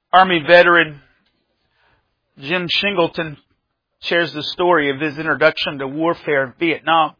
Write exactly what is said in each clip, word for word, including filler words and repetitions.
Army veteran Jim Shingleton shares the story of his introduction to warfare in Vietnam.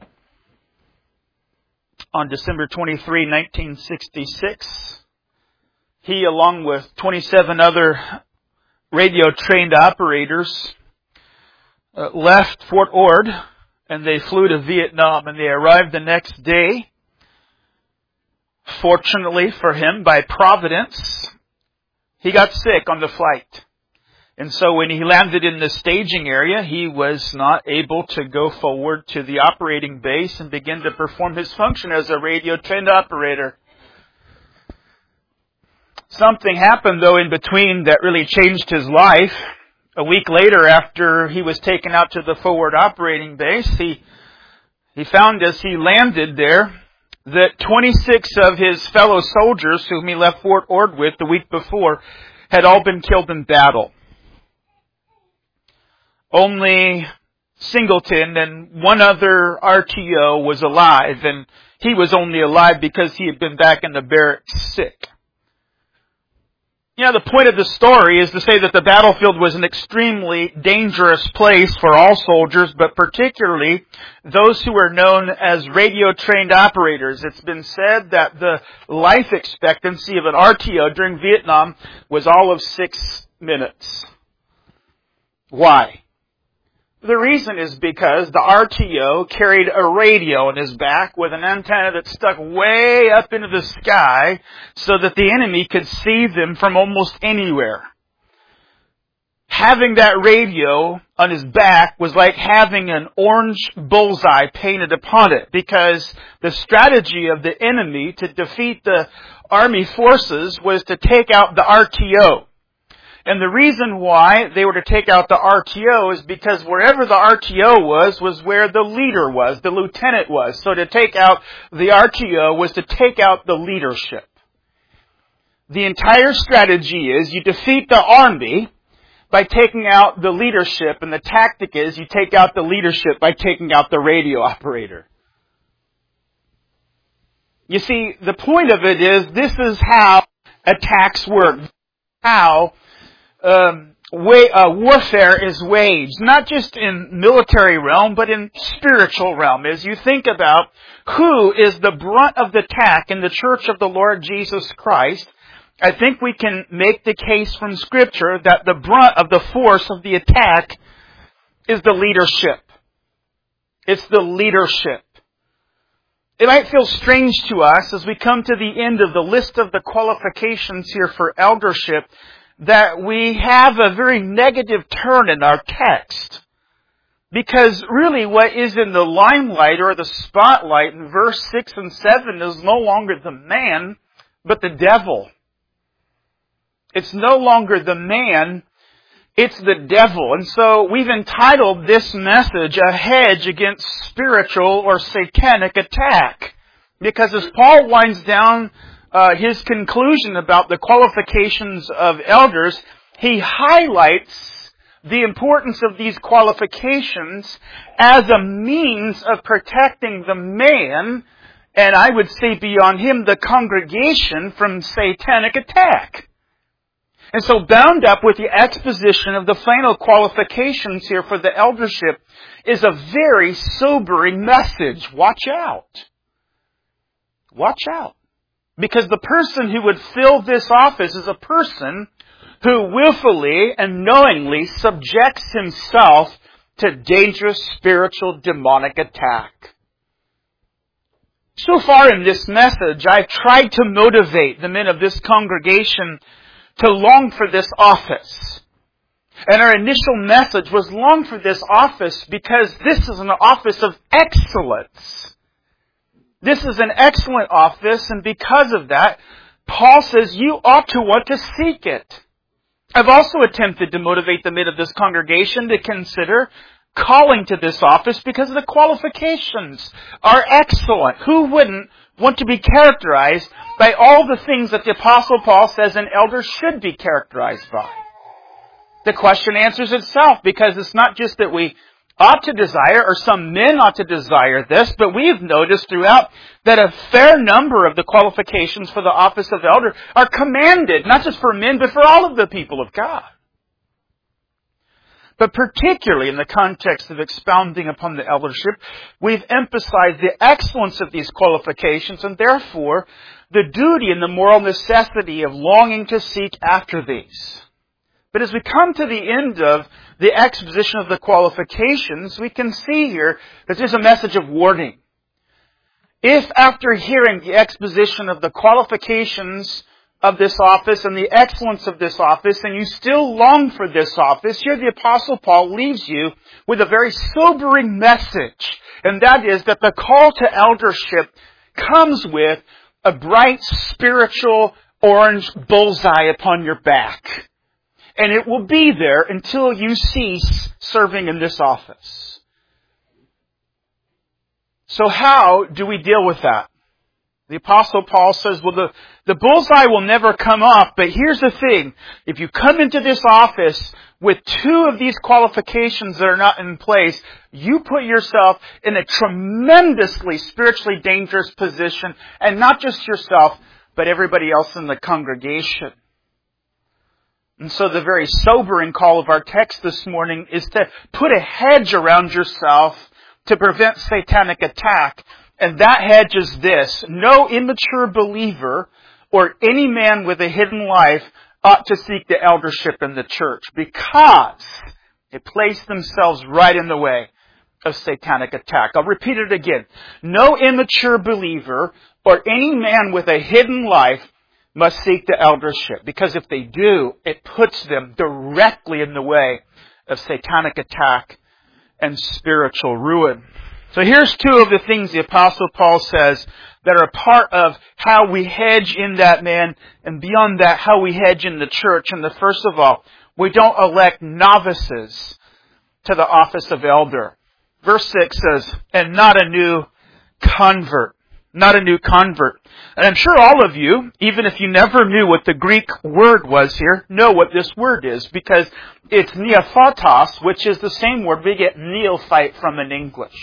On December twenty-third, nineteen sixty-six, he, along with twenty-seven other radio-trained operators, uh, left Fort Ord, and they flew to Vietnam, and they arrived the next day. Fortunately for him, by providence, he got sick on the flight. And so when he landed in the staging area, he was not able to go forward to the operating base and begin to perform his function as a radio-trained operator. Something happened, though, in between that really changed his life. A week later, after he was taken out to the forward operating base, he, he found as he landed there that twenty-six of his fellow soldiers whom he left Fort Ord with the week before had all been killed in battle. Only Singleton and one other R T O was alive, and he was only alive because he had been back in the barracks sick. You know, the point of the story is to say that the battlefield was an extremely dangerous place for all soldiers, but particularly those who were known as radio-trained operators. It's been said that the life expectancy of an R T O during Vietnam was all of six minutes. Why? The reason is because the R T O carried a radio on his back with an antenna that stuck way up into the sky so that the enemy could see them from almost anywhere. Having that radio on his back was like having an orange bullseye painted upon it, because the strategy of the enemy to defeat the army forces was to take out the R T O. And the reason why they were to take out the R T O is because wherever the R T O was, was where the leader was, the lieutenant was. So to take out the R T O was to take out the leadership. The entire strategy is you defeat the army by taking out the leadership, and the tactic is you take out the leadership by taking out the radio operator. You see, the point of it is this is how attacks work. How Um, way, uh, warfare is waged, not just in military realm, but in spiritual realm. As you think about who is the brunt of the attack in the church of the Lord Jesus Christ, I think we can make the case from Scripture that the brunt of the force of the attack is the leadership. It's the leadership. It might feel strange to us as we come to the end of the list of the qualifications here for eldership that we have a very negative turn in our text. Because really what is in the limelight or the spotlight in verse six and seven is no longer the man, but the devil. It's no longer the man, it's the devil. And so we've entitled this message, A Hedge Against Spiritual or Satanic Attack. Because as Paul winds down Uh, his conclusion about the qualifications of elders, he highlights the importance of these qualifications as a means of protecting the man, and I would say beyond him, the congregation, from satanic attack. And so bound up with the exposition of the final qualifications here for the eldership is a very sobering message. Watch out. Watch out. Because the person who would fill this office is a person who willfully and knowingly subjects himself to dangerous spiritual demonic attack. So far in this message, I've tried to motivate the men of this congregation to long for this office. And our initial message was long for this office because this is an office of excellence. This is an excellent office, and because of that, Paul says you ought to want to seek it. I've also attempted to motivate the men of this congregation to consider calling to this office because the qualifications are excellent. Who wouldn't want to be characterized by all the things that the Apostle Paul says an elder should be characterized by? The question answers itself, because it's not just that we ought to desire, or some men ought to desire this, but we've noticed throughout that a fair number of the qualifications for the office of elder are commanded, not just for men, but for all of the people of God. But particularly in the context of expounding upon the eldership, we've emphasized the excellence of these qualifications and therefore the duty and the moral necessity of longing to seek after these. But as we come to the end of the exposition of the qualifications, we can see here that there's a message of warning. If after hearing the exposition of the qualifications of this office and the excellence of this office, and you still long for this office, here the Apostle Paul leaves you with a very sobering message, and that is that the call to eldership comes with a bright spiritual orange bullseye upon your back. And it will be there until you cease serving in this office. So how do we deal with that? The Apostle Paul says, well, the, the bullseye will never come off, but here's the thing. If you come into this office with two of these qualifications that are not in place, you put yourself in a tremendously spiritually dangerous position, and not just yourself, but everybody else in the congregation. And so the very sobering call of our text this morning is to put a hedge around yourself to prevent satanic attack. And that hedge is this: no immature believer or any man with a hidden life ought to seek the eldership in the church, because they place themselves right in the way of satanic attack. I'll repeat it again. No immature believer or any man with a hidden life must seek the eldership, because if they do, it puts them directly in the way of satanic attack and spiritual ruin. So here's two of the things the Apostle Paul says that are a part of how we hedge in that man, and beyond that, how we hedge in the church. And the first of all, we don't elect novices to the office of elder. Verse six says, and not a new convert. Not a new convert. And I'm sure all of you, even if you never knew what the Greek word was here, know what this word is, because it's neophytos, which is the same word we get neophyte from in English.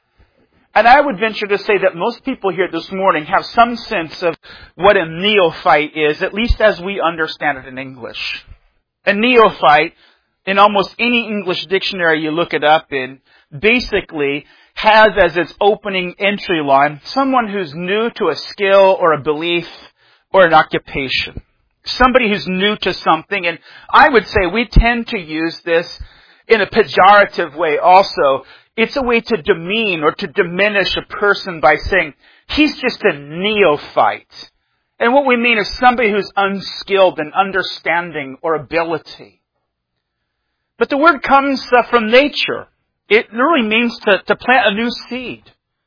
And I would venture to say that most people here this morning have some sense of what a neophyte is, at least as we understand it in English. A neophyte, in almost any English dictionary you look it up in, basically has as its opening entry line someone who's new to a skill or a belief or an occupation. Somebody who's new to something. And I would say we tend to use this in a pejorative way also. It's a way to demean or to diminish a person by saying, he's just a neophyte. And what we mean is somebody who's unskilled in understanding or ability. But the word comes uh, from nature. It really means to, to plant a new seed.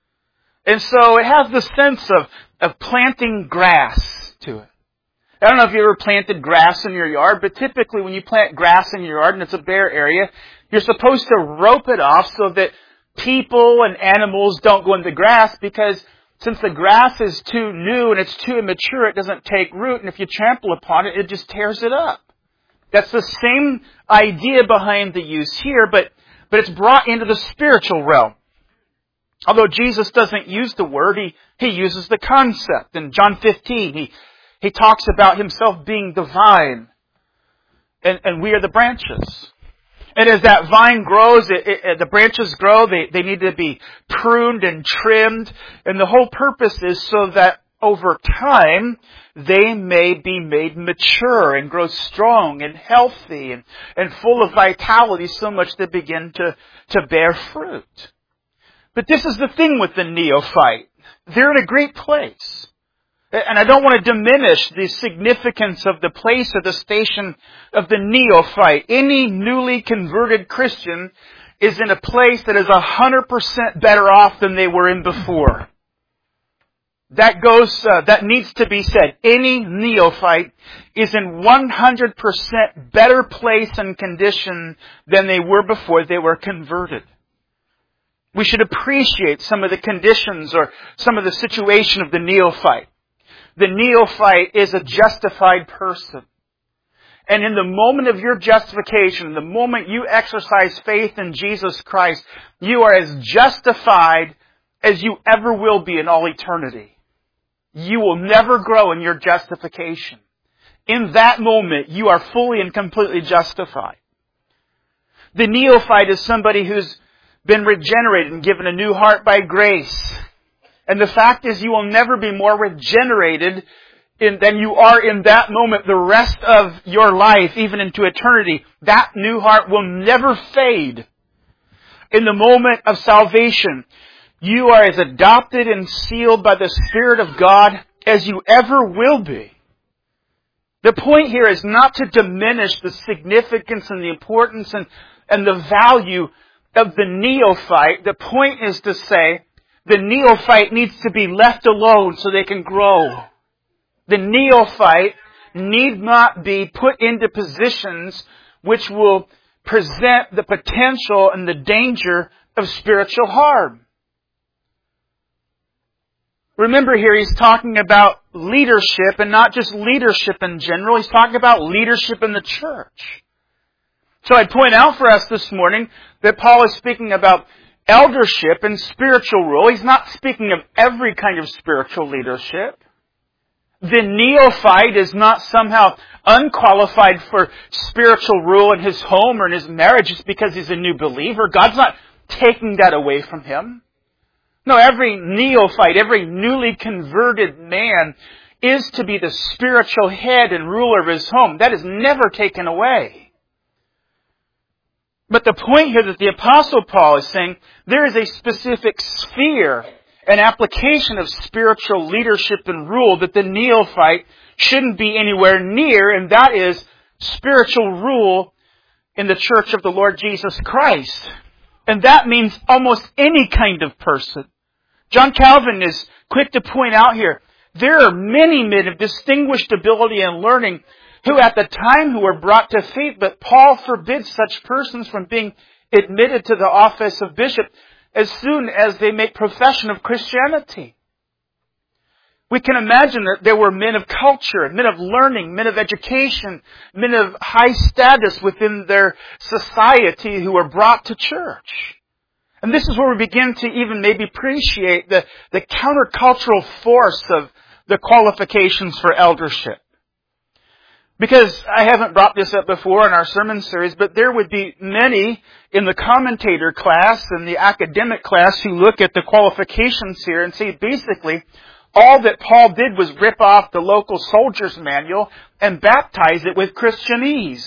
And so it has the sense of, of planting grass to it. I don't know if you ever planted grass in your yard, but typically when you plant grass in your yard and it's a bare area, you're supposed to rope it off so that people and animals don't go in the grass, because since the grass is too new and it's too immature, it doesn't take root, and if you trample upon it, it just tears it up. That's the same idea behind the use here, but, but it's brought into the spiritual realm. Although Jesus doesn't use the word, he, he uses the concept. In John fifteen, he, he talks about himself being the vine, and, and we are the branches. And as that vine grows, it, it, the branches grow, they, they need to be pruned and trimmed. And the whole purpose is so that over time, they may be made mature and grow strong and healthy and, and full of vitality, so much they begin to, to bear fruit. But this is the thing with the neophyte. They're in a great place. And I don't want to diminish the significance of the place or the station of the neophyte. Any newly converted Christian is in a place that is one hundred percent better off than they were in before. That goes, uh, that needs to be said. Any neophyte is in one hundred percent better place and condition than they were before they were converted. We should appreciate some of the conditions or some of the situation of the neophyte. The neophyte is a justified person. And in the moment of your justification, the moment you exercise faith in Jesus Christ, you are as justified as you ever will be in all eternity. You will never grow in your justification. In that moment, you are fully and completely justified. The neophyte is somebody who's been regenerated and given a new heart by grace. And the fact is, you will never be more regenerated in, than you are in that moment the rest of your life, even into eternity. That new heart will never fade. In the moment of salvation, you are as adopted and sealed by the Spirit of God as you ever will be. The point here is not to diminish the significance and the importance and, and the value of the neophyte. The point is to say the neophyte needs to be left alone so they can grow. The neophyte need not be put into positions which will present the potential and the danger of spiritual harm. Remember here, he's talking about leadership, and not just leadership in general. He's talking about leadership in the church. So I'd point out for us this morning that Paul is speaking about eldership and spiritual rule. He's not speaking of every kind of spiritual leadership. The neophyte is not somehow unqualified for spiritual rule in his home or in his marriage just because he's a new believer. God's not taking that away from him. No, every neophyte, every newly converted man is to be the spiritual head and ruler of his home. That is never taken away. But the point here that the Apostle Paul is saying, there is a specific sphere, an application of spiritual leadership and rule that the neophyte shouldn't be anywhere near, and that is spiritual rule in the church of the Lord Jesus Christ. And that means almost any kind of person. John Calvin is quick to point out here, there are many men of distinguished ability and learning who at the time who were brought to faith, but Paul forbids such persons from being admitted to the office of bishop as soon as they make profession of Christianity. We can imagine that there were men of culture, men of learning, men of education, men of high status within their society who were brought to church. And this is where we begin to even maybe appreciate the, the countercultural force of the qualifications for eldership. Because I haven't brought this up before in our sermon series, but there would be many in the commentator class and the academic class who look at the qualifications here and see basically all that Paul did was rip off the local soldier's manual and baptize it with Christianese.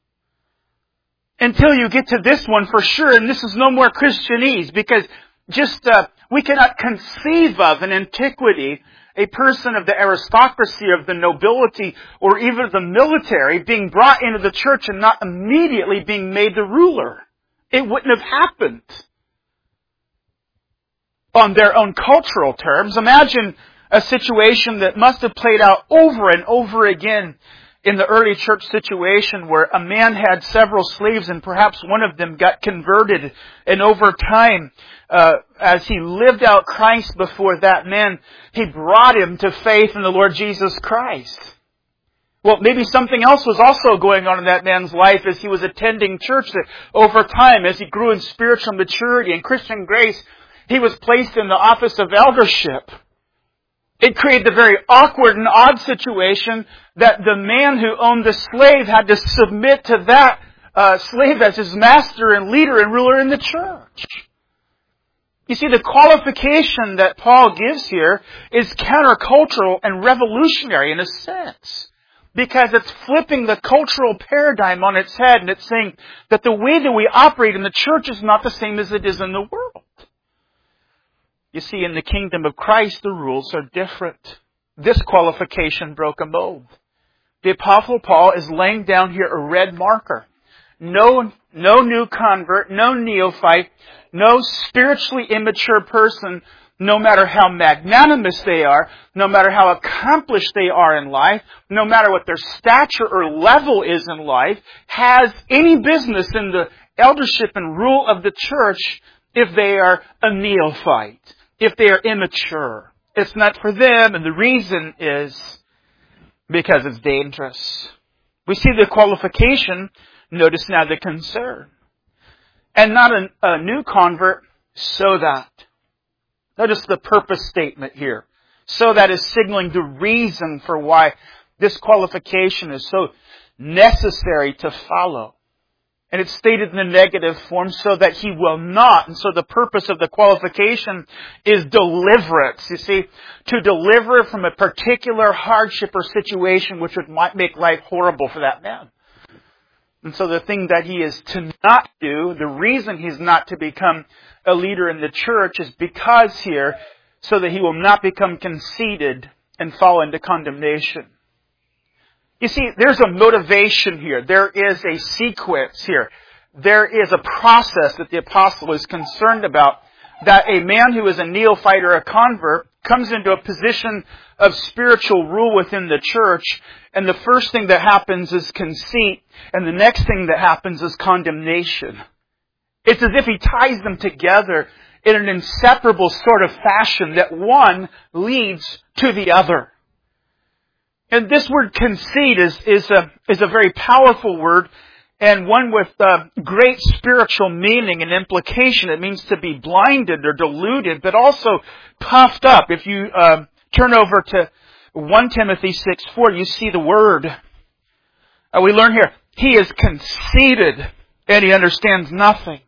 Until you get to this one for sure, and this is no more Christianese, because just uh, we cannot conceive of in antiquity a person of the aristocracy, of the nobility, or even the military being brought into the church and not immediately being made the ruler. It wouldn't have happened on their own cultural terms. Imagine a situation that must have played out over and over again in the early church situation where a man had several slaves and perhaps one of them got converted, and over time, uh, as he lived out Christ before that man, he brought him to faith in the Lord Jesus Christ. Well, maybe something else was also going on in that man's life as he was attending church, that over time, as he grew in spiritual maturity and Christian grace, he was placed in the office of eldership. It created the very awkward and odd situation that the man who owned the slave had to submit to that uh, slave as his master and leader and ruler in the church. You see, the qualification that Paul gives here is countercultural and revolutionary in a sense, because it's flipping the cultural paradigm on its head, and it's saying that the way that we operate in the church is not the same as it is in the world. You see, in the kingdom of Christ, the rules are different. This qualification broke a mold. The Apostle Paul is laying down here a red marker. No, no new convert, no neophyte, no spiritually immature person, no matter how magnanimous they are, no matter how accomplished they are in life, no matter what their stature or level is in life, has any business in the eldership and rule of the church if they are a neophyte, if they are immature. It's not for them, and the reason is because it's dangerous. We see the qualification. Notice now the concern. And not a, a new convert, so that. Notice the purpose statement here. So that is signaling the reason for why this qualification is so necessary to follow. And it's stated in the negative form, so that he will not. And so the purpose of the qualification is deliverance. You see, to deliver from a particular hardship or situation which would might make life horrible for that man. And so the thing that he is to not do, the reason he's not to become a leader in the church is because here, so that he will not become conceited and fall into condemnation. You see, there's a motivation here. There is a sequence here. There is a process that the apostle is concerned about. That a man who is a neophyte or a convert comes into a position of spiritual rule within the church, and the first thing that happens is conceit, and the next thing that happens is condemnation. It's as if he ties them together in an inseparable sort of fashion, that one leads to the other. And this word conceit is, is, a, is a very powerful word, and one with uh, great spiritual meaning and implication. It means to be blinded or deluded, but also puffed up. If you uh, turn over to First Timothy six four, you see the word. Uh, we learn here, he is conceited, and he understands nothing.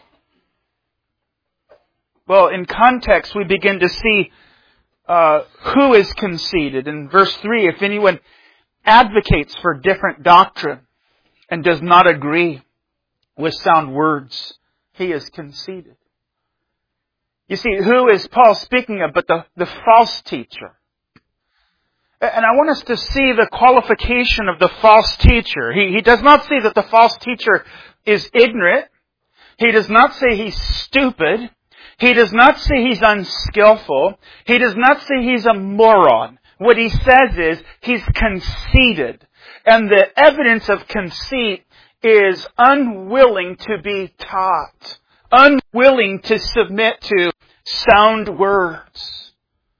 Well, in context, we begin to see Uh, who is conceited. In verse three, if anyone advocates for different doctrine and does not agree with sound words, he is conceited. You see, who is Paul speaking of but the, the false teacher? And I want us to see the qualification of the false teacher. He, he does not say that the false teacher is ignorant. He does not say he's stupid. He does not say he's unskillful. He does not say he's a moron. What he says is he's conceited. And the evidence of conceit is unwilling to be taught. Unwilling to submit to sound words.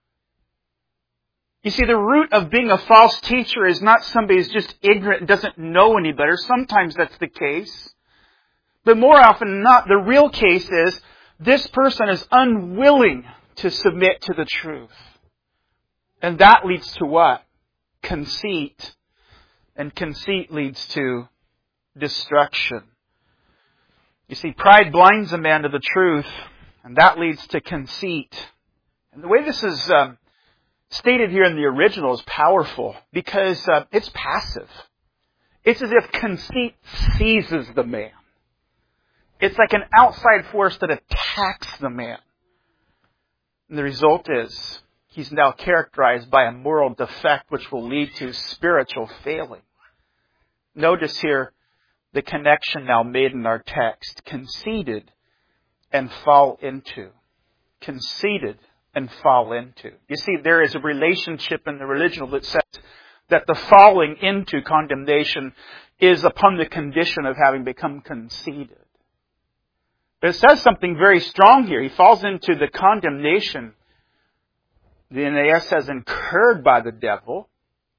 You see, the root of being a false teacher is not somebody who's just ignorant and doesn't know any better. Sometimes that's the case. But more often than not, the real case is this person is unwilling to submit to the truth. And that leads to what? Conceit. And conceit leads to destruction. You see, pride blinds a man to the truth, and that leads to conceit. And the way this is um, stated here in the original is powerful, because uh, it's passive. It's as if conceit seizes the man. It's like an outside force that attacks the man. And the result is, he's now characterized by a moral defect which will lead to spiritual failing. Notice here the connection now made in our text. Conceited and fall into. Conceited and fall into. You see, there is a relationship in the original that says that the falling into condemnation is upon the condition of having become conceited. But it says something very strong here. He falls into the condemnation. The N A S says incurred by the devil.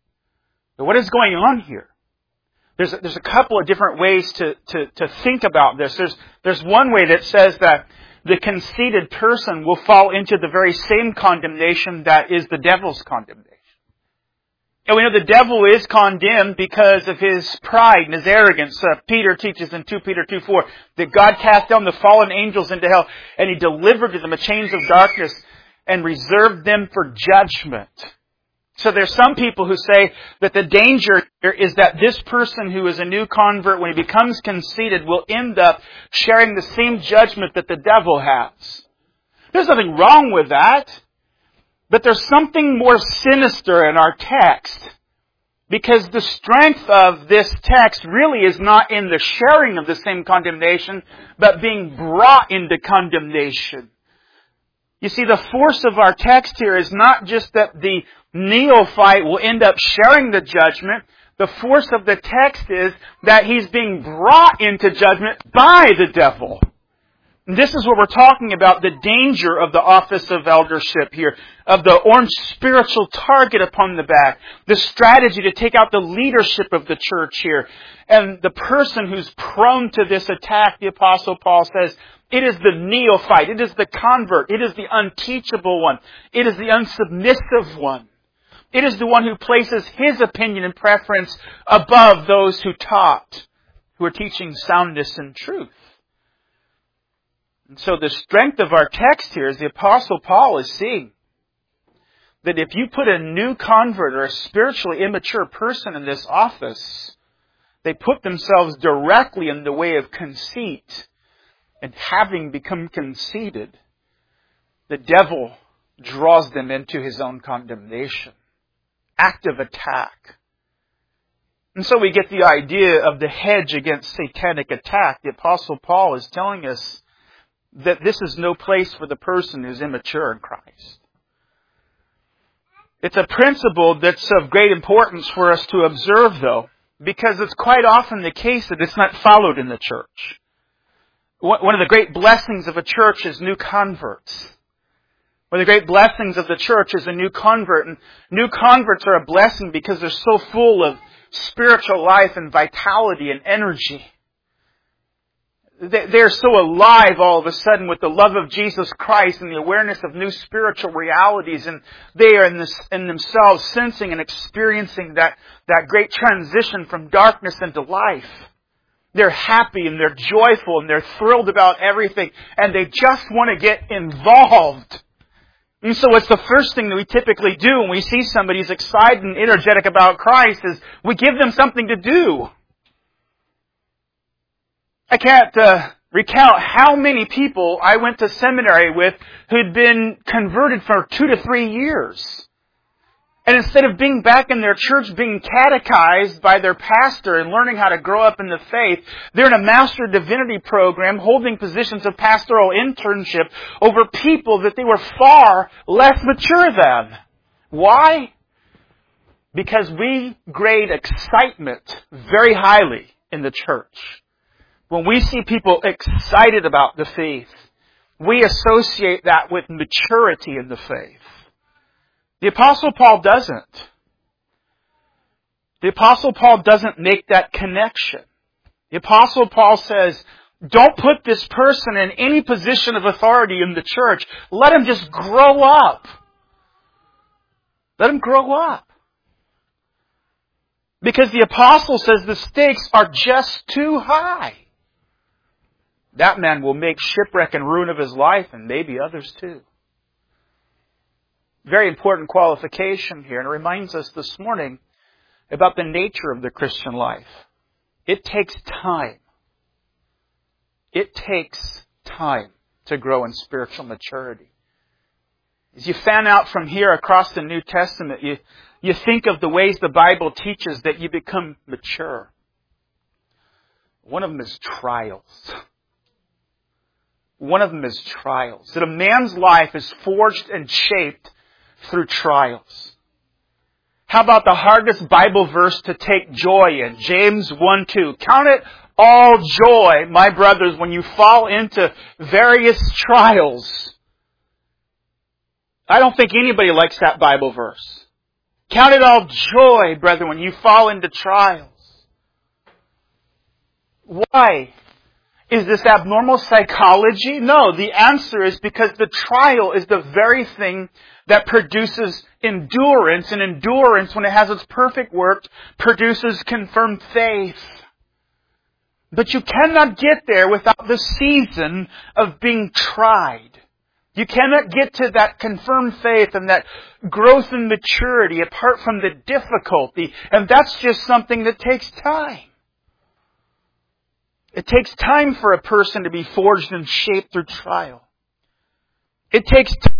But what is going on here? There's a, there's a couple of different ways to, to, to think about this. There's, there's one way that says that the conceited person will fall into the very same condemnation that is the devil's condemnation. And we know the devil is condemned because of his pride and his arrogance. Uh, Peter teaches in Second Peter two four that God cast down the fallen angels into hell, and He delivered to them the chains of darkness and reserved them for judgment. So there's some people who say that the danger here is that this person who is a new convert, when he becomes conceited, will end up sharing the same judgment that the devil has. There's nothing wrong with that. But there's something more sinister in our text. Because the strength of this text really is not in the sharing of the same condemnation, but being brought into condemnation. You see, the force of our text here is not just that the neophyte will end up sharing the judgment. The force of the text is that he's being brought into judgment by the devil. And this is what we're talking about, the danger of the office of eldership here, of the orange spiritual target upon the back, the strategy to take out the leadership of the church here. And the person who's prone to this attack, the Apostle Paul says, it is the neophyte, it is the convert, it is the unteachable one, it is the unsubmissive one. It is the one who places his opinion and preference above those who taught, who are teaching soundness and truth. And so the strength of our text here is the Apostle Paul is seeing that if you put a new convert or a spiritually immature person in this office, they put themselves directly in the way of conceit. And having become conceited, the devil draws them into his own condemnation. Active attack. And so we get the idea of the hedge against satanic attack. The Apostle Paul is telling us that this is no place for the person who's immature in Christ. It's a principle that's of great importance for us to observe, though, because it's quite often the case that it's not followed in the church. One of the great blessings of a church is new converts. One of the great blessings of the church is a new convert. And new converts are a blessing because they're so full of spiritual life and vitality and energy. They're so alive all of a sudden with the love of Jesus Christ and the awareness of new spiritual realities. And they are in, this, in themselves sensing and experiencing that, that great transition from darkness into life. They're happy and they're joyful and they're thrilled about everything. And they just want to get involved. And so it's the first thing that we typically do when we see somebody who's excited and energetic about Christ is we give them something to do. I can't uh, recount how many people I went to seminary with who'd been converted for two to three years. And instead of being back in their church, being catechized by their pastor and learning how to grow up in the faith, they're in a Master Divinity program holding positions of pastoral internship over people that they were far less mature than. Why? Because we grade excitement very highly in the church. When we see people excited about the faith, we associate that with maturity in the faith. The Apostle Paul doesn't. The Apostle Paul doesn't make that connection. The Apostle Paul says, don't put this person in any position of authority in the church. Let him just grow up. Let him grow up. Because the Apostle says the stakes are just too high. That man will make shipwreck and ruin of his life, and maybe others too. Very important qualification here, and it reminds us this morning about the nature of the Christian life. It takes time. It takes time to grow in spiritual maturity. As you fan out from here across the New Testament, you, you think of the ways the Bible teaches that you become mature. One of them is trials. One of them is trials. That a man's life is forged and shaped through trials. How about the hardest Bible verse to take joy in? James one two. Count it all joy, my brothers, when you fall into various trials. I don't think anybody likes that Bible verse. Count it all joy, brethren, when you fall into trials. Why? Is this abnormal psychology? No, the answer is because the trial is the very thing that produces endurance, and endurance, when it has its perfect work, produces confirmed faith. But you cannot get there without the season of being tried. You cannot get to that confirmed faith and that growth and maturity apart from the difficulty, and that's just something that takes time. It takes time for a person to be forged and shaped through trial. It takes time.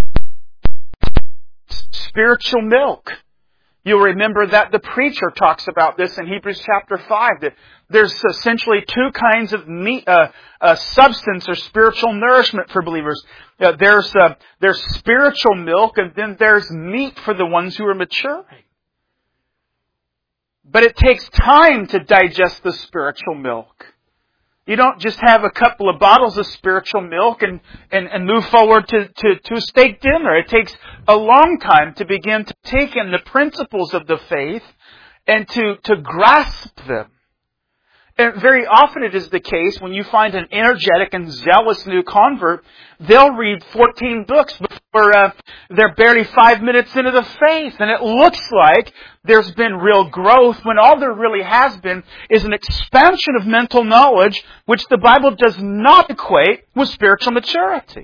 Spiritual milk. You'll remember that the preacher talks about this in Hebrews chapter five, that there's essentially two kinds of meat, uh, uh, substance or spiritual nourishment for believers. Uh, there's, uh, there's spiritual milk, and then there's meat for the ones who are maturing. But it takes time to digest the spiritual milk. You don't just have a couple of bottles of spiritual milk and, and, and move forward to, to, to a steak dinner. It takes a long time to begin to take in the principles of the faith and to, to grasp them. And very often it is the case when you find an energetic and zealous new convert, they'll read fourteen books before uh, they're barely five minutes into the faith. And it looks like there's been real growth when all there really has been is an expansion of mental knowledge, which the Bible does not equate with spiritual maturity.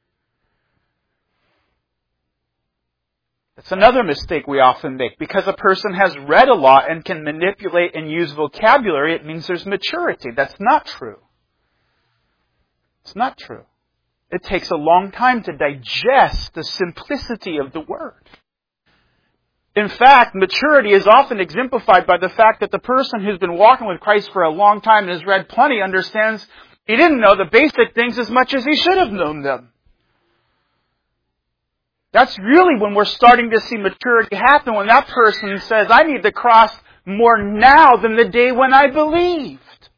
It's another mistake we often make. Because a person has read a lot and can manipulate and use vocabulary, it means there's maturity. That's not true. It's not true. It takes a long time to digest the simplicity of the Word. In fact, maturity is often exemplified by the fact that the person who's been walking with Christ for a long time and has read plenty understands he didn't know the basic things as much as he should have known them. That's really when we're starting to see maturity happen, when that person says, I need the cross more now than the day when I believed.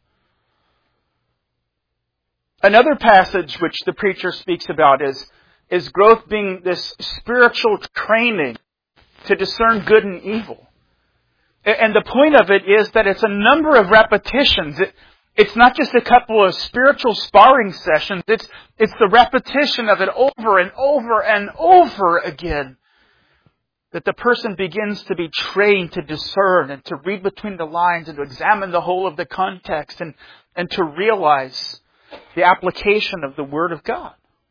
Another passage which the preacher speaks about is, is growth being this spiritual training to discern good and evil. And the point of it is that it's a number of repetitions. It, It's not just a couple of spiritual sparring sessions. It's, it's the repetition of it over and over and over again. That the person begins to be trained to discern and to read between the lines and to examine the whole of the context and, and to realize the application of the Word of God.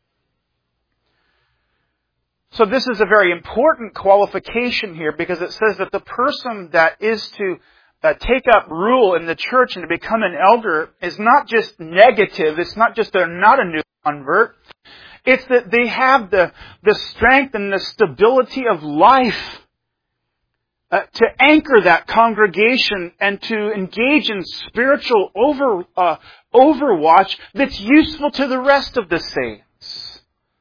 So this is a very important qualification here because it says that the person that is to Uh, take up rule in the church and to become an elder is not just negative. It's not just they're not a new convert. It's that they have the, the strength and the stability of life uh, to anchor that congregation and to engage in spiritual over uh, overwatch that's useful to the rest of the saints.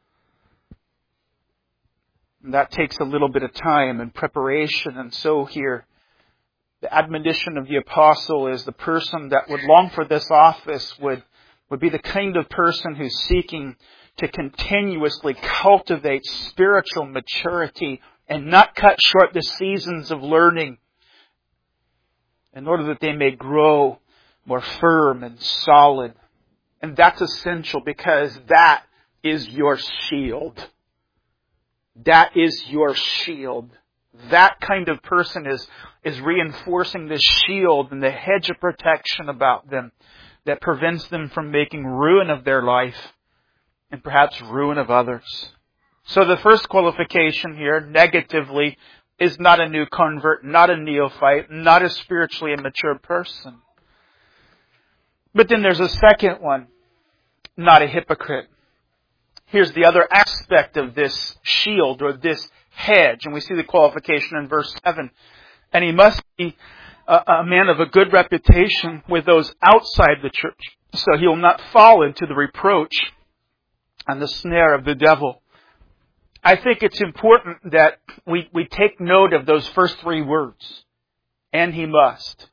And that takes a little bit of time and preparation, and so here the admonition of the apostle is the person that would long for this office would, would be the kind of person who's seeking to continuously cultivate spiritual maturity and not cut short the seasons of learning in order that they may grow more firm and solid. And that's essential because that is your shield. That is your shield. That kind of person is, is reinforcing the shield and the hedge of protection about them that prevents them from making ruin of their life and perhaps ruin of others. So the first qualification here, negatively, is not a new convert, not a neophyte, not a spiritually immature person. But then there's a second one, not a hypocrite. Here's the other aspect of this shield or this hedge. And we see the qualification in verse seven. And he must be a, a man of a good reputation with those outside the church, so he will not fall into the reproach and the snare of the devil. I think it's important that we, we take note of those first three words. And he must.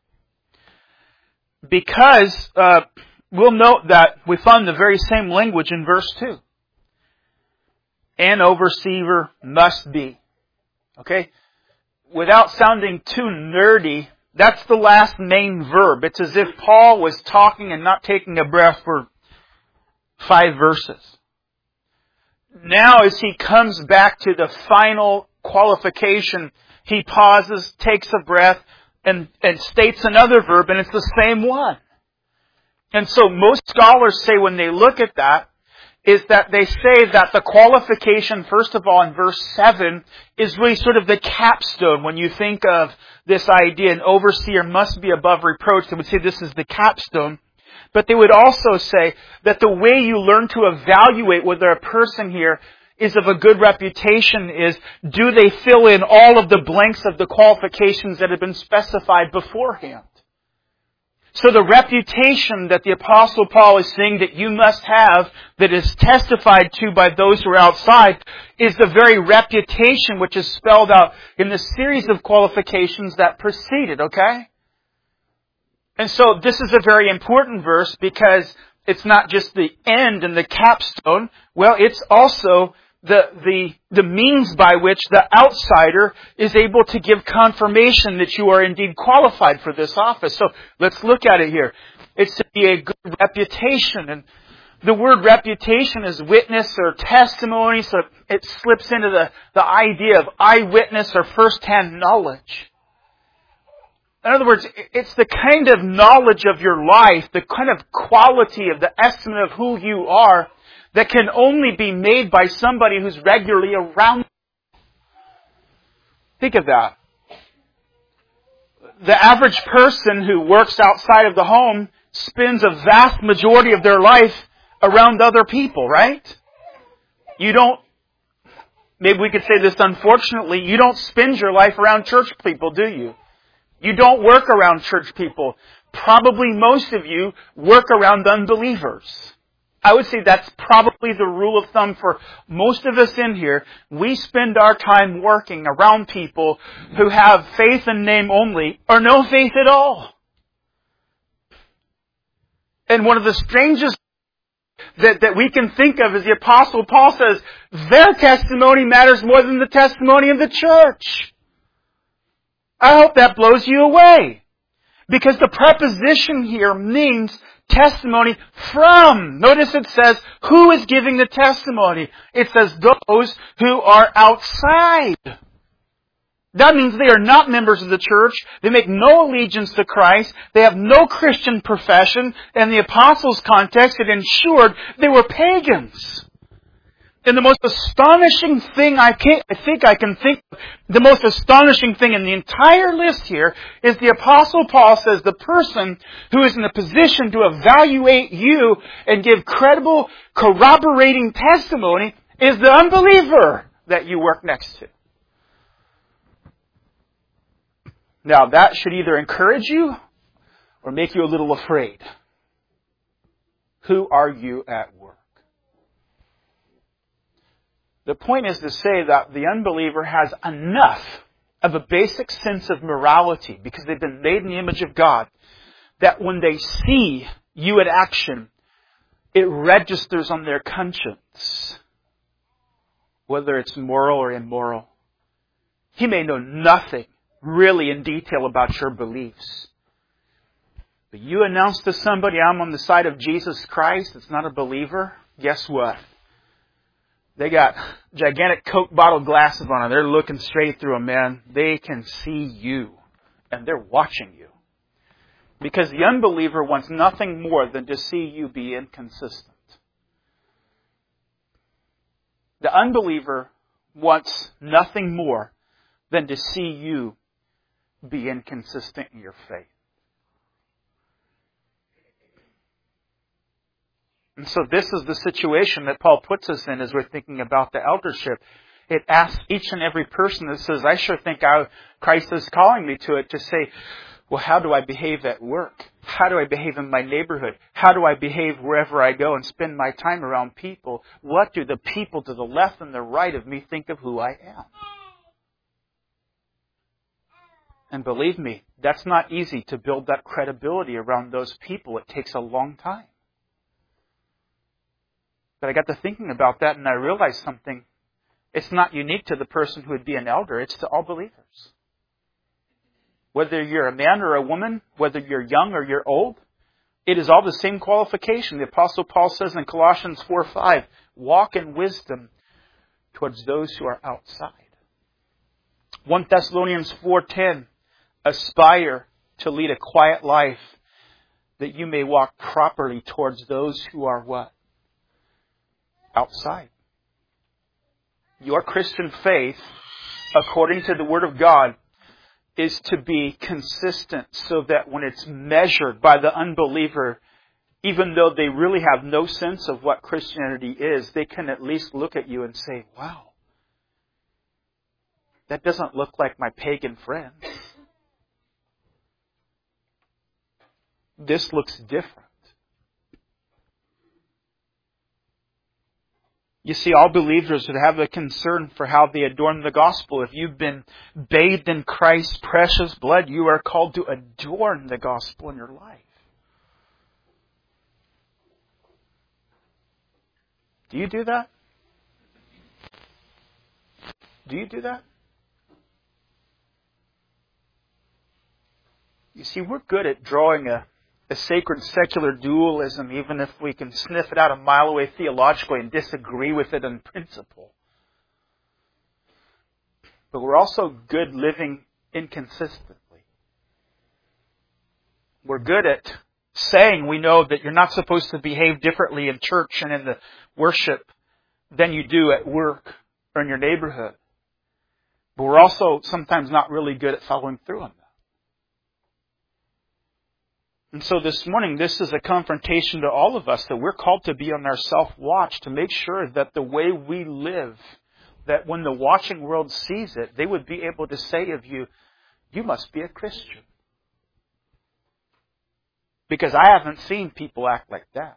Because uh, we'll note that we find the very same language in verse two. An overseer must be. Okay? Without sounding too nerdy, that's the last main verb. It's as if Paul was talking and not taking a breath for five verses. Now as he comes back to the final qualification, he pauses, takes a breath, and, and states another verb, and it's the same one. And so most scholars say when they look at that, is that they say that the qualification, first of all, in verse seven, is really sort of the capstone. When you think of this idea, an overseer must be above reproach, they would say this is the capstone. But they would also say that the way you learn to evaluate whether a person here is of a good reputation is, do they fill in all of the blanks of the qualifications that have been specified beforehand? So the reputation that the Apostle Paul is saying that you must have, that is testified to by those who are outside, is the very reputation which is spelled out in the series of qualifications that preceded, okay? And so this is a very important verse because it's not just the end and the capstone. Well, it's also the, the, the means by which the outsider is able to give confirmation that you are indeed qualified for this office. So let's look at it here. It's to be a good reputation. And the word reputation is witness or testimony, so it slips into the, the idea of eyewitness or first-hand knowledge. In other words, it's the kind of knowledge of your life, the kind of quality of the estimate of who you are that can only be made by somebody who's regularly around you. Think of that. The average person who works outside of the home spends a vast majority of their life around other people, right? You don't, maybe we could say this unfortunately, you don't spend your life around church people, do you? You don't work around church people. Probably most of you work around unbelievers. I would say that's probably the rule of thumb for most of us in here. We spend our time working around people who have faith in name only or no faith at all. And one of the strangest that, that we can think of is the Apostle Paul says, their testimony matters more than the testimony of the church. I hope that blows you away. Because the preposition here means testimony from. Notice it says, who is giving the testimony? It says those who are outside. That means they are not members of the church. They make no allegiance to Christ. They have no Christian profession. In the apostles' context, it ensured they were pagans. And the most astonishing thing I, can, I think I can think of, the most astonishing thing in the entire list here is the Apostle Paul says the person who is in a position to evaluate you and give credible, corroborating testimony is the unbeliever that you work next to. Now that should either encourage you or make you a little afraid. Who are you at work? The point is to say that the unbeliever has enough of a basic sense of morality because they've been made in the image of God that when they see you in action, it registers on their conscience, whether it's moral or immoral. He may know nothing really in detail about your beliefs. But you announce to somebody, I'm on the side of Jesus Christ, that's not a believer, guess what? They got gigantic Coke bottle glasses on them. They're looking straight through them, man. They can see you. And they're watching you. Because the unbeliever wants nothing more than to see you be inconsistent. The unbeliever wants nothing more than to see you be inconsistent in your faith. And so this is the situation that Paul puts us in as we're thinking about the eldership. It asks each and every person that says, I sure think I, Christ is calling me to it, to say, well, how do I behave at work? How do I behave in my neighborhood? How do I behave wherever I go and spend my time around people? What do the people to the left and the right of me think of who I am? And believe me, that's not easy to build that credibility around those people. It takes a long time. But I got to thinking about that and I realized something. It's not unique to the person who would be an elder. It's to all believers. Whether you're a man or a woman, whether you're young or you're old, it is all the same qualification. The Apostle Paul says in Colossians four five, walk in wisdom towards those who are outside. First Thessalonians four ten, aspire to lead a quiet life that you may walk properly towards those who are what? Outside. Your Christian faith, according to the Word of God, is to be consistent so that when it's measured by the unbeliever, even though they really have no sense of what Christianity is, they can at least look at you and say, wow, that doesn't look like my pagan friends. This looks different. You see, all believers would have a concern for how they adorn the gospel. If you've been bathed in Christ's precious blood, you are called to adorn the gospel in your life. Do you do that? Do you do that? You see, we're good at drawing a, a sacred secular dualism, even if we can sniff it out a mile away theologically and disagree with it in principle. But we're also good living inconsistently. We're good at saying we know that you're not supposed to behave differently in church and in the worship than you do at work or in your neighborhood. But we're also sometimes not really good at following through on that. And so this morning, this is a confrontation to all of us that we're called to be on our self-watch to make sure that the way we live, that when the watching world sees it, they would be able to say of you, you must be a Christian. Because I haven't seen people act like that.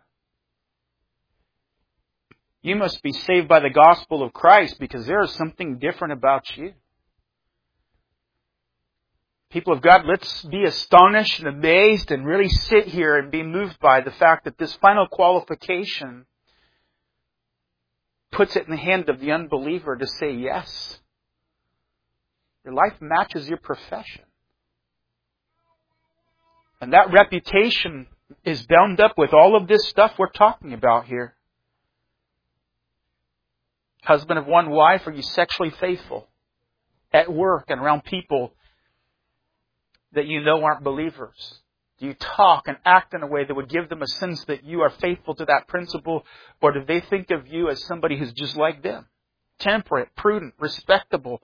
You must be saved by the gospel of Christ because there is something different about you. People of God, let's be astonished and amazed and really sit here and be moved by the fact that this final qualification puts it in the hand of the unbeliever to say yes. Your life matches your profession. And that reputation is bound up with all of this stuff we're talking about here. Husband of one wife, are you sexually faithful? At work and around people that you know aren't believers? Do you talk and act in a way that would give them a sense that you are faithful to that principle? Or do they think of you as somebody who's just like them? Temperate, prudent, respectable,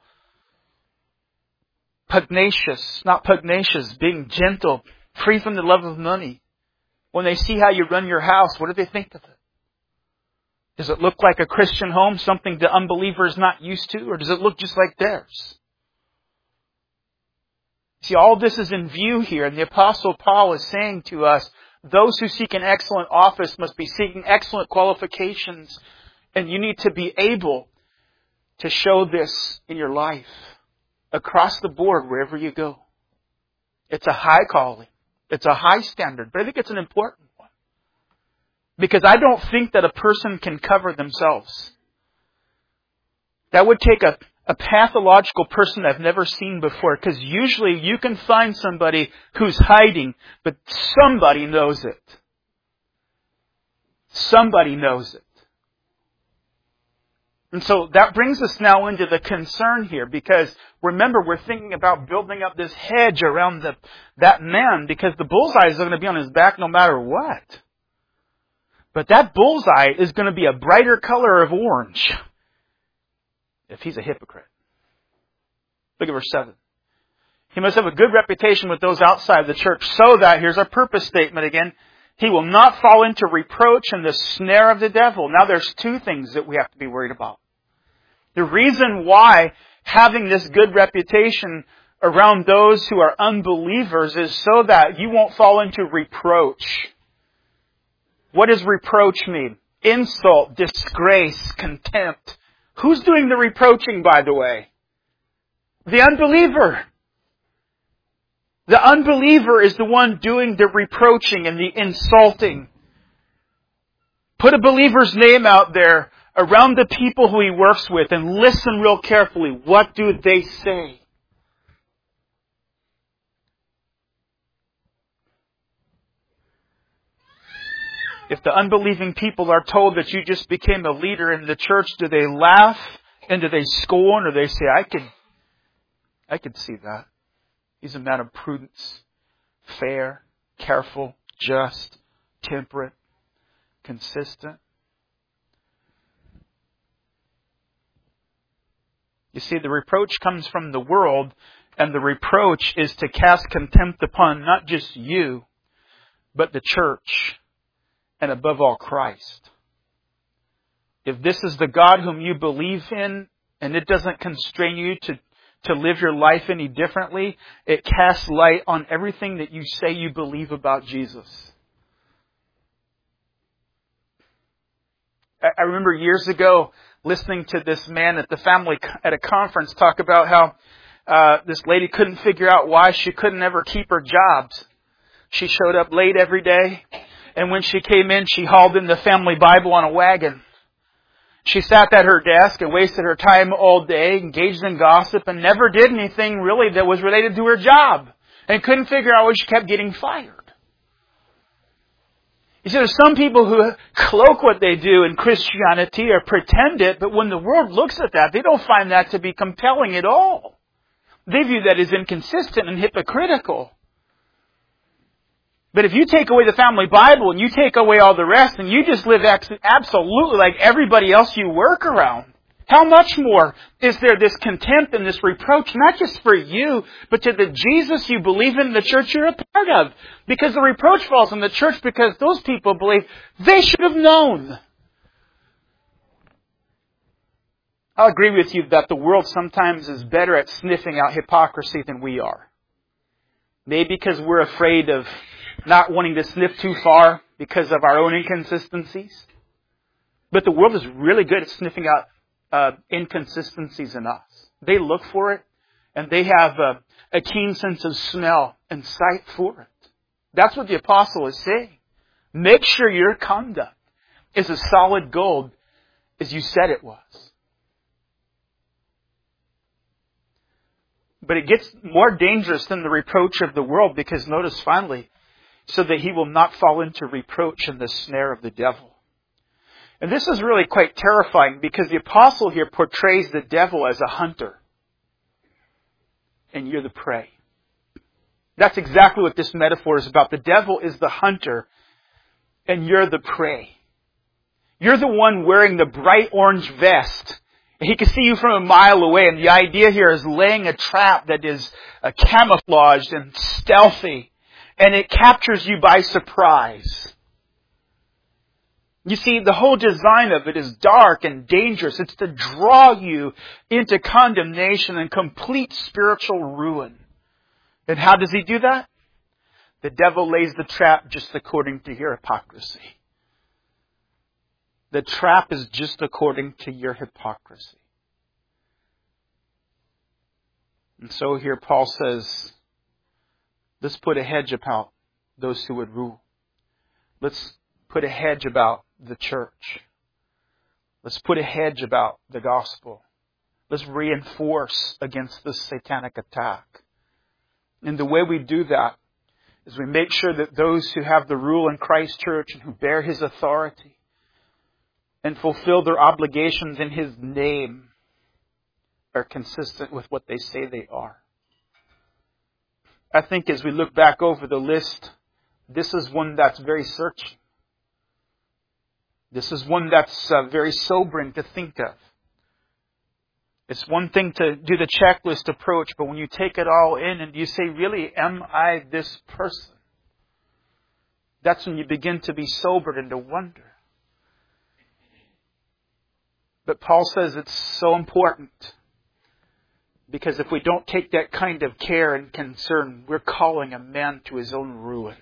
pugnacious, not pugnacious, being gentle, free from the love of money. When they see how you run your house, what do they think of it? Does it look like a Christian home, something the unbeliever is not used to? Or does it look just like theirs? See, all this is in view here, and the Apostle Paul is saying to us, those who seek an excellent office must be seeking excellent qualifications, and you need to be able to show this in your life, across the board, wherever you go. It's a high calling. It's a high standard, but I think it's an important one. Because I don't think that a person can cover themselves. That would take a A pathological person I've never seen before. Because usually you can find somebody who's hiding, but somebody knows it. Somebody knows it. And so that brings us now into the concern here. Because remember, we're thinking about building up this hedge around the, that man. Because the bullseye is going to be on his back no matter what. But that bullseye is going to be a brighter color of orange if he's a hypocrite. Look at verse seven. He must have a good reputation with those outside the church so that, here's our purpose statement again, he will not fall into reproach and the snare of the devil. Now there's two things that we have to be worried about. The reason why having this good reputation around those who are unbelievers is so that you won't fall into reproach. What does reproach mean? Insult, disgrace, contempt. Who's doing the reproaching, by the way? The unbeliever. The unbeliever is the one doing the reproaching and the insulting. Put a believer's name out there around the people who he works with and listen real carefully. What do they say? If the unbelieving people are told that you just became a leader in the church, do they laugh and do they scorn, or they say, I could, I could see that. He's a man of prudence, fair, careful, just, temperate, consistent. You see, the reproach comes from the world, and the reproach is to cast contempt upon not just you, but the church. And above all, Christ. If this is the God whom you believe in, and it doesn't constrain you to, to live your life any differently, it casts light on everything that you say you believe about Jesus. I remember years ago listening to this man at the family at a conference talk about how uh, this lady couldn't figure out why she couldn't ever keep her jobs. She showed up late every day, and when she came in, she hauled in the family Bible on a wagon. She sat at her desk and wasted her time all day, engaged in gossip, and never did anything really that was related to her job, and couldn't figure out why she kept getting fired. You see, there's some people who cloak what they do in Christianity or pretend it, but when the world looks at that, they don't find that to be compelling at all. They view that as inconsistent and hypocritical. But if you take away the family Bible and you take away all the rest and you just live absolutely like everybody else you work around, how much more is there this contempt and this reproach, not just for you, but to the Jesus you believe in, the church you're a part of? Because the reproach falls on the church because those people believe they should have known. I'll agree with you that the world sometimes is better at sniffing out hypocrisy than we are. Maybe because we're afraid of not wanting to sniff too far because of our own inconsistencies. But the world is really good at sniffing out uh, inconsistencies in us. They look for it, and they have a, a keen sense of smell and sight for it. That's what the apostle is saying. Make sure your conduct is as solid gold as you said it was. But it gets more dangerous than the reproach of the world, because notice finally, so that he will not fall into reproach and the snare of the devil. And this is really quite terrifying, because the apostle here portrays the devil as a hunter. And you're the prey. That's exactly what this metaphor is about. The devil is the hunter, and you're the prey. You're the one wearing the bright orange vest. He can see you from a mile away, and the idea here is laying a trap that is uh, camouflaged and stealthy, and it captures you by surprise. You see, the whole design of it is dark and dangerous. It's to draw you into condemnation and complete spiritual ruin. And how does he do that? The devil lays the trap just according to your hypocrisy. The trap is just according to your hypocrisy. And so here Paul says, let's put a hedge about those who would rule. Let's put a hedge about the church. Let's put a hedge about the gospel. Let's reinforce against this satanic attack. And the way we do that is we make sure that those who have the rule in Christ's church and who bear His authority and fulfill their obligations in His name are consistent with what they say they are. I think as we look back over the list, this is one that's very searching. This is one that's uh, very sobering to think of. It's one thing to do the checklist approach, but when you take it all in and you say, really, am I this person? That's when you begin to be sobered and to wonder. But Paul says it's so important, because if we don't take that kind of care and concern, we're calling a man to his own ruin.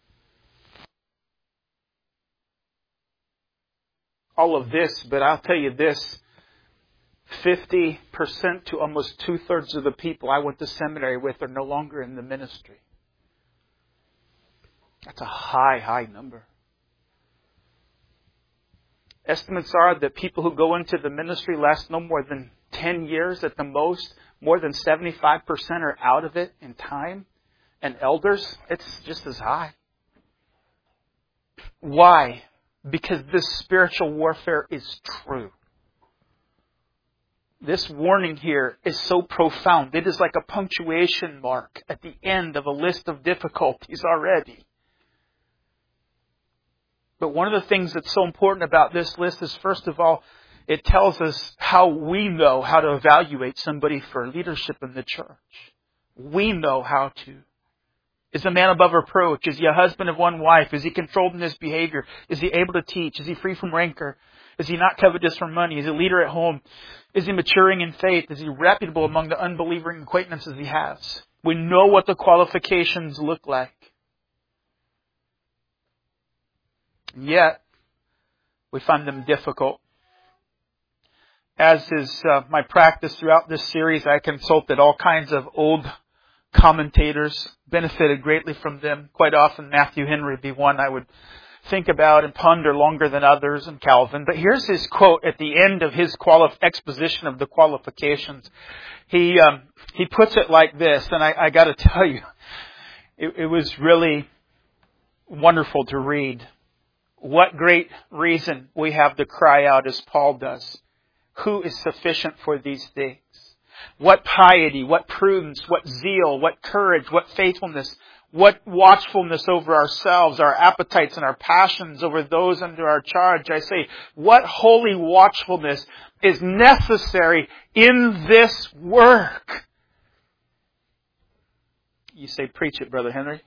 All of this, but I'll tell you this, fifty percent to almost two-thirds of the people I went to seminary with are no longer in the ministry. That's a high, high number. Estimates are that people who go into the ministry last no more than ten years at the most. More than seventy-five percent are out of it in time. And elders, it's just as high. Why? Because this spiritual warfare is true. This warning here is so profound. It is like a punctuation mark at the end of a list of difficulties already. But one of the things that's so important about this list is, first of all, it tells us how we know how to evaluate somebody for leadership in the church. We know how to. Is a man above reproach? Is he a husband of one wife? Is he controlled in his behavior? Is he able to teach? Is he free from rancor? Is he not covetous for money? Is he a leader at home? Is he maturing in faith? Is he reputable among the unbelieving acquaintances he has? We know what the qualifications look like. And yet, We find them difficult. As is uh, my practice throughout this series, I consulted all kinds of old commentators, benefited greatly from them. Quite often Matthew Henry would be one I would think about and ponder longer than others, and Calvin. But here's his quote at the end of his quali- exposition of the qualifications. He um, he puts it like this, and I, I got to tell you, it, it was really wonderful to read. What great reason we have to cry out as Paul does. Who is sufficient for these things? What piety, what prudence, what zeal, what courage, what faithfulness, what watchfulness over ourselves, our appetites and our passions over those under our charge. I say, what holy watchfulness is necessary in this work? You say, preach it, Brother Henry.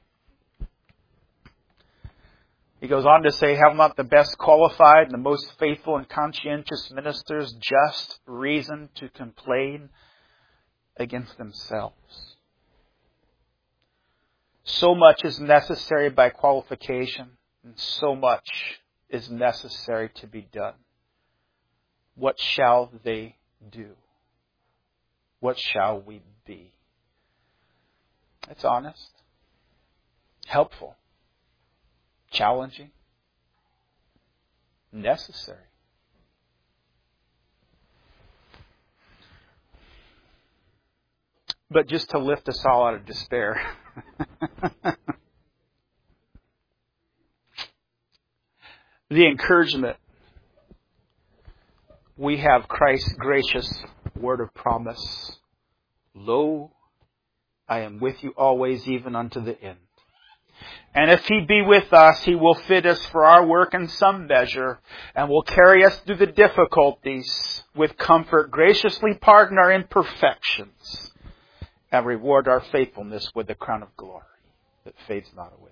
He goes on to say, have not the best qualified and the most faithful and conscientious ministers just reason to complain against themselves? So much is necessary by qualification, and so much is necessary to be done. What shall they do? What shall we be? It's honest, helpful, challenging, necessary. But just to lift us all out of despair. The encouragement. We have Christ's gracious word of promise. Lo, I am with you always, even unto the end. And if He be with us, He will fit us for our work in some measure, and will carry us through the difficulties with comfort, graciously pardon our imperfections, and reward our faithfulness with the crown of glory that fades not away.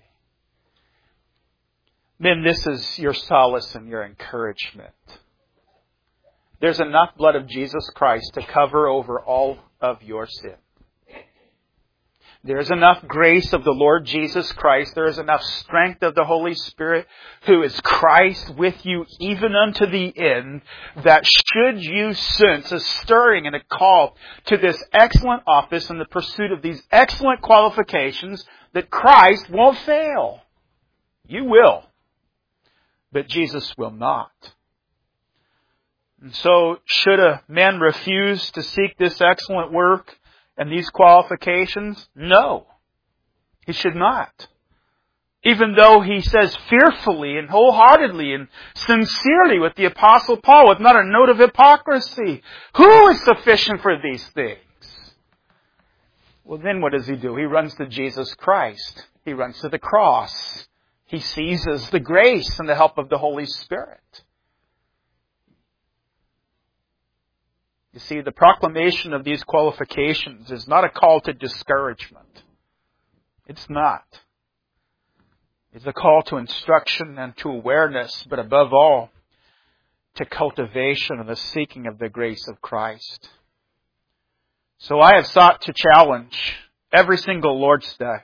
Men, this is your solace and your encouragement. There's enough blood of Jesus Christ to cover over all of your sin. There is enough grace of the Lord Jesus Christ. There is enough strength of the Holy Spirit, who is Christ with you even unto the end, that should you sense a stirring and a call to this excellent office in the pursuit of these excellent qualifications, that Christ won't fail. You will, but Jesus will not. And so, should a man refuse to seek this excellent work and these qualifications? No, he should not. Even though he says fearfully and wholeheartedly and sincerely with the Apostle Paul, with not a note of hypocrisy, who is sufficient for these things? Well, then what does he do? He runs to Jesus Christ. He runs to the cross. He seizes the grace and the help of the Holy Spirit. You see, the proclamation of these qualifications is not a call to discouragement. It's not. It's a call to instruction and to awareness, but above all, to cultivation and the seeking of the grace of Christ. So I have sought to challenge every single Lord's Day.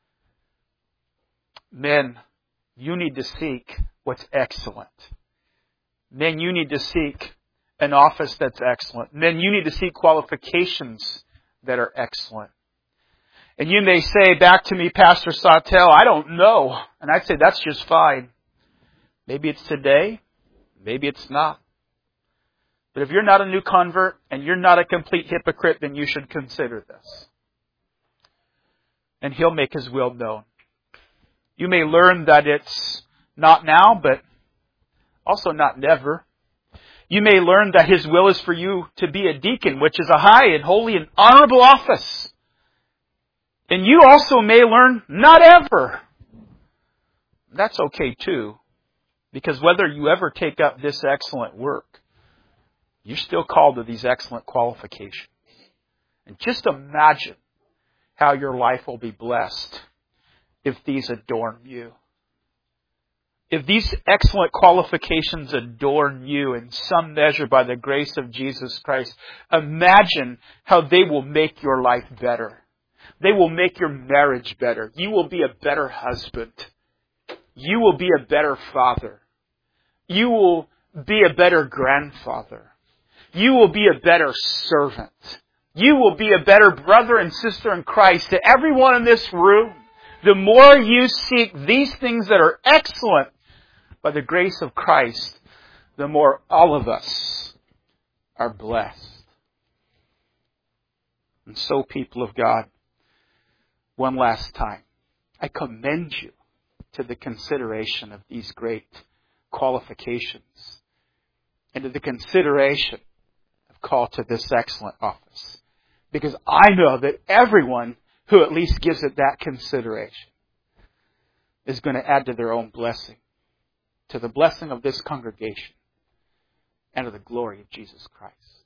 Men, you need to seek what's excellent. Men, you need to seek an office that's excellent. Men, you need to seek qualifications that are excellent. And you may say back to me, Pastor Sawtelle, I don't know. And I'd say that's just fine. Maybe it's today. Maybe it's not. But if you're not a new convert and you're not a complete hypocrite, then you should consider this. And He'll make His will known. You may learn that it's not now, but also not never. You may learn that His will is for you to be a deacon, which is a high and holy and honorable office. And you also may learn not ever. That's okay too. Because whether you ever take up this excellent work, you're still called to these excellent qualifications. And just imagine how your life will be blessed if these adorn you. If these excellent qualifications adorn you in some measure by the grace of Jesus Christ, imagine how they will make your life better. They will make your marriage better. You will be a better husband. You will be a better father. You will be a better grandfather. You will be a better servant. You will be a better brother and sister in Christ to everyone in this room. The more you seek these things that are excellent by the grace of Christ, the more all of us are blessed. And so, people of God, one last time, I commend you to the consideration of these great qualifications and to the consideration of call to this excellent office. Because I know that everyone who at least gives it that consideration is going to add to their own blessing, to the blessing of this congregation and to the glory of Jesus Christ.